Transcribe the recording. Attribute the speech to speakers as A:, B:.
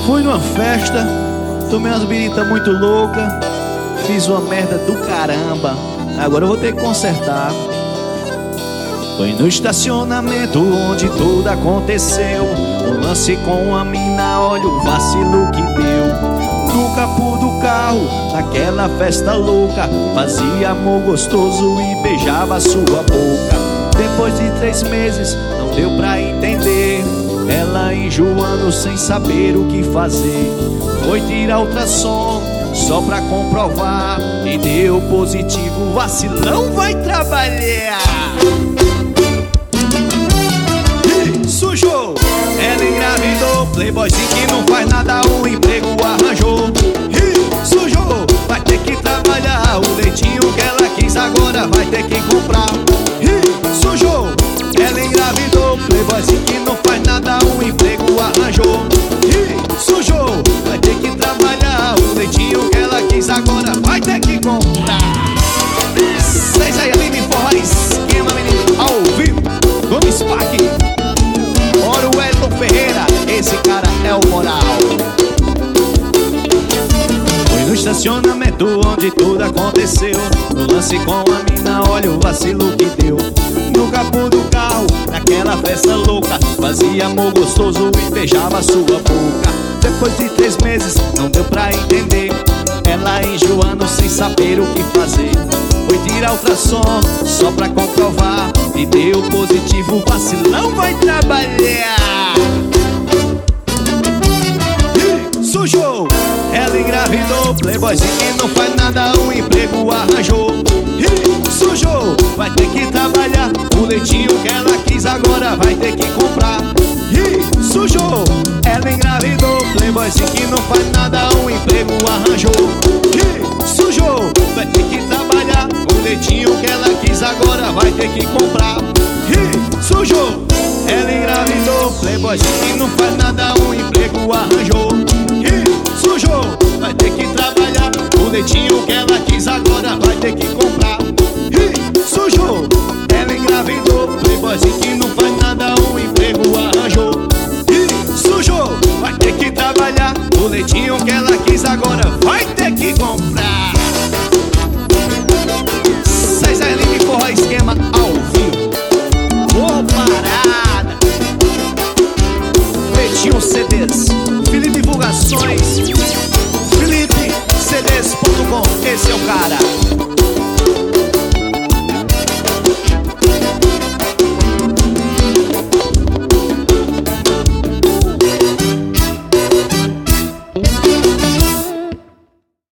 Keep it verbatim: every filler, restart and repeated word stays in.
A: Fui numa festa, tomei umas biritas muito loucas, fiz uma merda do caramba. Agora eu vou ter que consertar. Foi no estacionamento onde tudo aconteceu. Um lance com a mina, olha o vacilo que deu. No capô do carro, naquela festa louca, fazia amor gostoso e beijava sua boca. Depois de três meses, não deu pra entender, ela enjoando sem saber o que fazer. Foi tirar ultrassom só pra comprovar e deu positivo, vacilão vai trabalhar. Ih, sujou, ela engravidou, playboyzinho que não faz nada, o emprego arranjou. Ih, sujou, vai ter que trabalhar, o leitinho que ela quis agora vai ter que comprar. Ih, sujou, ela engravidou, playboyzinho que não faz nada, o emprego arranjou. Ih, sujou, vai ter que trabalhar, o leitinho que ela quis agora vai ter que comprar. Seis aí, Aline Forró, esquema, menino, ao vivo, Gomes Parque. Ora o Elton Ferreira, esse cara é o moral. Foi no estacionamento onde tudo aconteceu. No lance com a mina, olha o vacilo que deu. No capô do carro, naquela festa louca, fazia amor gostoso e beijava sua boca. Depois de três meses, não deu pra entender, ela enjoando sem saber o que fazer. Foi tirar ultrassom só pra comprovar e deu positivo, vacilão vai trabalhar. Ih, sujou, ela engravidou, playboyzinho que não faz nada, o emprego arranjou. Ih, sujou, vai ter que trabalhar, o leitinho que ela quis agora vai ter que comprar. Ih, sujou, ela engravidou, playboyzinho que não faz nada, o emprego arranjou. Ih, sujou, vai ter que trabalhar, o leitinho que ela quis agora vai ter que comprar. Ih, sujou, ela engravidou, playboyzinho que não faz nada, o emprego arranjou. Ih, sujou, vai ter que trabalhar, o leitinho que ela quis agora vai ter que comprar. Ih, sujou, ela engravidou, playboyzinho que não faz nada, o emprego arranjou. Ih, sujou, vai ter que trabalhar, o leitinho que ela quis agora vai ter que comprar. Seis Aline Forró, esquema ao vivo. Boa parada. Betinho C Ds, Felipe Divulgações, Felipe C Ds ponto com, esse é o cara.